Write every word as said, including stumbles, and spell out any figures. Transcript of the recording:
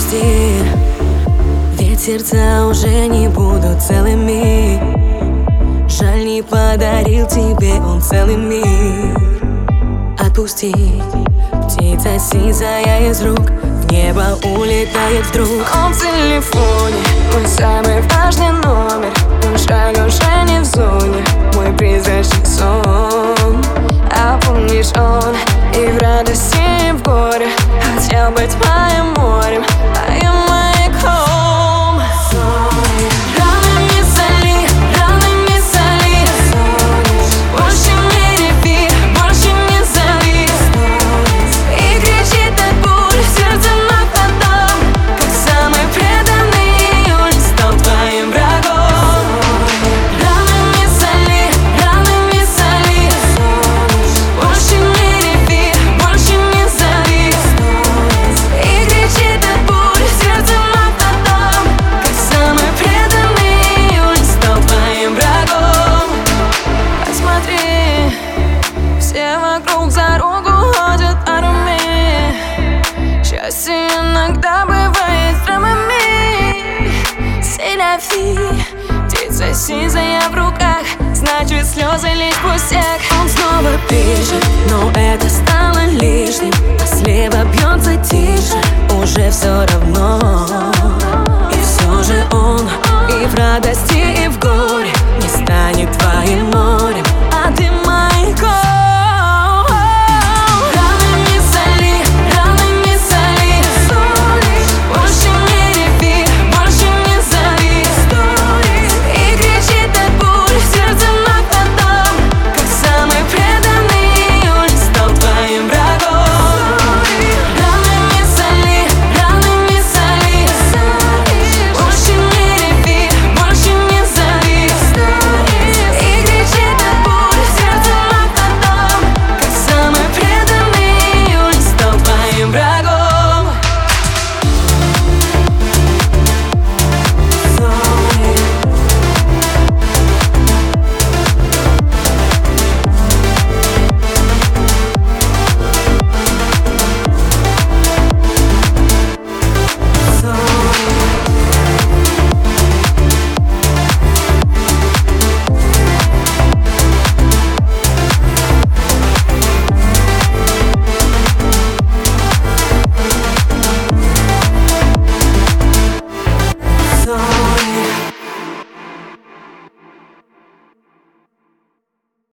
отпусти, ведь сердца уже не будут целыми. Жаль, не подарил тебе он целый мир. Отпусти, птица сизая из рук, в небо улетает вдруг. Он в телефоне, мой самый важный номер. Он шаг уже не в зоне, мой призрачный сон. А помнишь, он и в радости, и в горе хотел быть моим морем, а я маяком. Рано не соли, рано не соли, больше не реви, больше не зови. И кричит от боли сердце нападом, как самый преданный июль стал твоим врагом. Рано не соли, рано не соли, больше не реви, больше не зови. И кричит от боли сердце нападом, как самый преданный июль стал твоим врагом. Посмотри, все вокруг за руку ходят армии. Счастье иногда бывает драмами. Селяфи, птица сизая в руках, значит слезы лишь пустяк. Он снова пишет, но это стало лишним, а слева бьется тише, уже все равно. И все же он и в радости, и в горе не станет твоим.